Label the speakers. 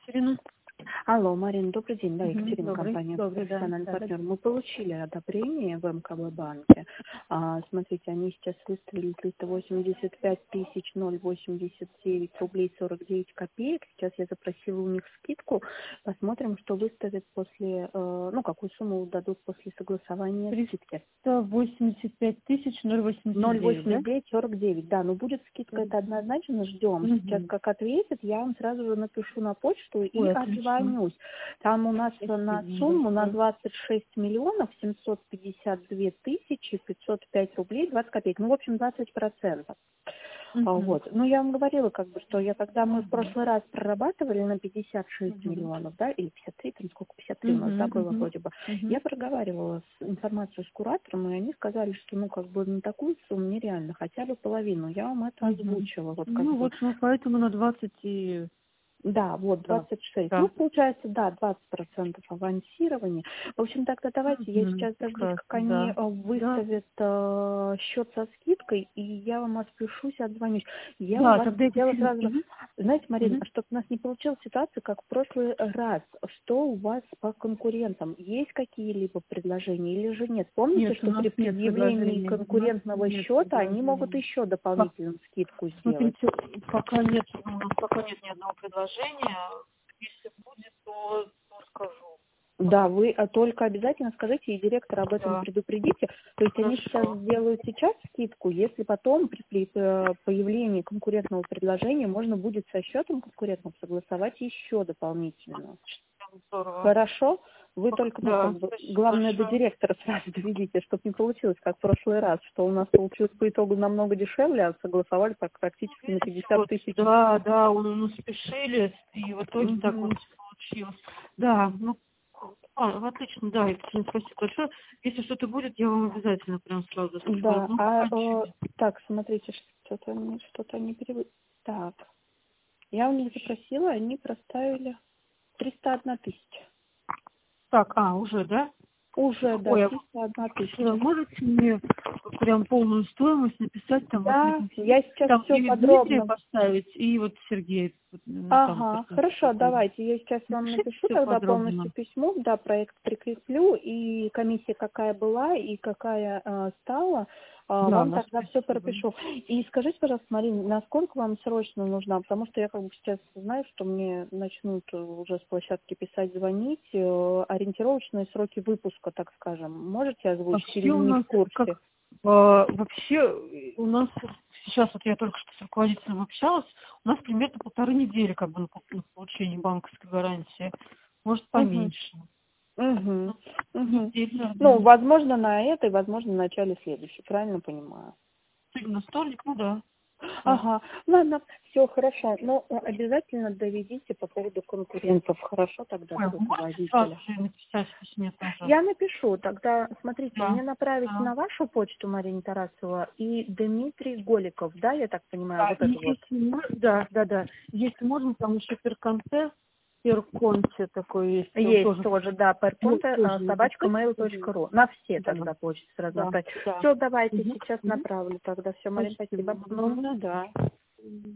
Speaker 1: Екатерина.
Speaker 2: Алло, Марина, добрый день. Да, Екатерина,
Speaker 1: Добрый,
Speaker 2: компания
Speaker 1: добрый, да.
Speaker 2: «Профессиональный
Speaker 1: Да,
Speaker 2: партнер». Мы получили одобрение в МКБ банке. Смотрите, они сейчас выставили 385 089 рублей 49 копеек. Сейчас я запросила у них скидку. Посмотрим, что выставят после, какую сумму дадут после согласования скидки.
Speaker 1: 385 089, да?
Speaker 2: 089,49, да, но будет скидка, это однозначно, ждем. Сейчас как ответят, я вам сразу же напишу на почту и отзвонюсь. Там у нас на сумму на 26 миллионов 752 тысячи 505 рублей 20 копеек, в общем 20%. Вот. Ну, я вам говорила, что когда мы в прошлый раз прорабатывали на 56 миллионов, да, или 53, там сколько, 53 у нас, да, было вроде бы, я проговаривала информацию с куратором, и они сказали, что, на такую сумму нереально, хотя бы половину. Я вам это озвучила.
Speaker 1: Поэтому на 20 и...
Speaker 2: Да, вот, 26.
Speaker 1: Да.
Speaker 2: Получается, да, 20% авансирования. В общем, тогда давайте, я сейчас дождусь, как они выставят счет со скидкой, и я вам отпишусь, отзвонюсь. Я у вас хотела сразу же... Знаете, Марина, чтобы у нас не получилась ситуация, как в прошлый раз, что у вас по конкурентам? Есть какие-либо предложения или же нет? Помните, что при предъявлении конкурентного счета они могут еще дополнительную скидку сделать?
Speaker 1: Пока нет ни одного предложения. Если будет, то скажу.
Speaker 2: Да, вы только обязательно скажите, и директора об этом предупредите. То есть они сделают сейчас скидку, если потом при появлении конкурентного предложения можно будет со счетом конкурентным согласовать еще дополнительно. Хорошо? Вы только, главное, до директора сразу доведите, чтобы не получилось, как в прошлый раз, что у нас получилось по итогу намного дешевле, а согласовали практически на 50 тысяч.
Speaker 1: Да, мы спешили, и в итоге так вот получилось. Да, отлично, да, Екатерина, спасибо большое. Если что-то будет, я вам обязательно прям сразу скажу.
Speaker 2: Да, так, смотрите, что-то они переводят. Так, я у них запросила, они проставили 301 тысяча.
Speaker 1: Так, уже, да?
Speaker 2: Уже, да, 301 тысяча.
Speaker 1: Можете мне прям полную стоимость написать там?
Speaker 2: Да, я сейчас
Speaker 1: там
Speaker 2: все подробно
Speaker 1: поставить, и вот Сергей.
Speaker 2: Хорошо, давайте, я сейчас вам напишу тогда полностью письмо, да, проект прикреплю, и комиссия какая была, и какая стала, вам тогда все пропишу. И скажите, пожалуйста, Марина, насколько вам срочно нужна, потому что я сейчас знаю, что мне начнут уже с площадки писать, звонить, ориентировочные сроки выпуска, так скажем, можете озвучить или не в курсе?
Speaker 1: Вообще у нас сейчас, я только что с руководителем общалась, у нас примерно 1,5 недели на получение банковской гарантии, может поменьше.
Speaker 2: Возможно, на этой, возможно, в начале следующей, правильно понимаю?
Speaker 1: На вторник, да.
Speaker 2: Ладно, все хорошо. Но обязательно доведите по поводу конкурентов. Хорошо тогда до руководителя. Я напишу. Тогда, смотрите, мне направить на вашу почту, Марина Тарасова, и Дмитрий Голиков, да, я так понимаю,
Speaker 1: Да. Если можно, там еще перконте такой есть.
Speaker 2: Есть тоже, да, перконте, @mail.ru. На все тогда почты сразу направить. Все, давайте, сейчас направлю тогда. Все, Марина, спасибо.
Speaker 1: Да.